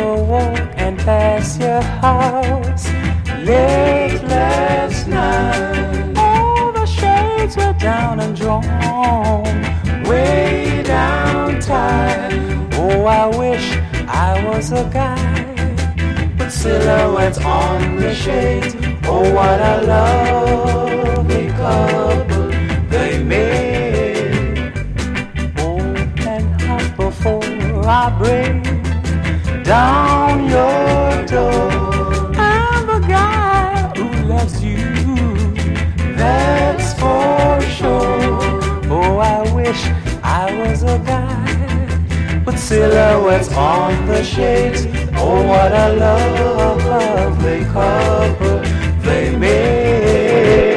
for a walk and pass your house late last night. All the shades were down and drawn, way down tight. Oh, I wish I was a guy with silhouettes on the shades. Oh, what a lovely couple they made. Oh, and hop before I break down your door. I'm the guy who loves you, that's for sure. Oh, I wish I was a guy with silhouettes on the shades. Oh, what a lovely couple they made.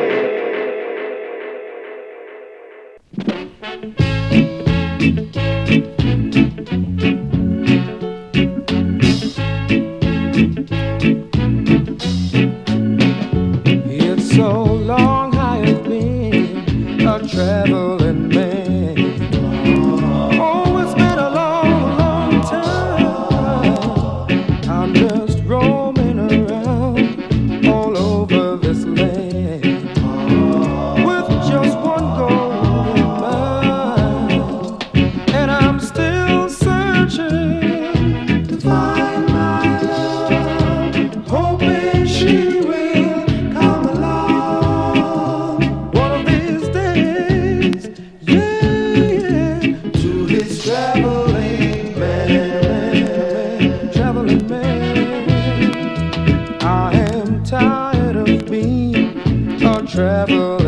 It's so long I have been a traveling man. Oh, it's been a long, long time. I'm just roaming around all over this land with just one goal in mind, and I'm still searching to find my love, hoping she will come along one of these days. Yeah, to this traveling man, traveling man. I am tired of being a traveler.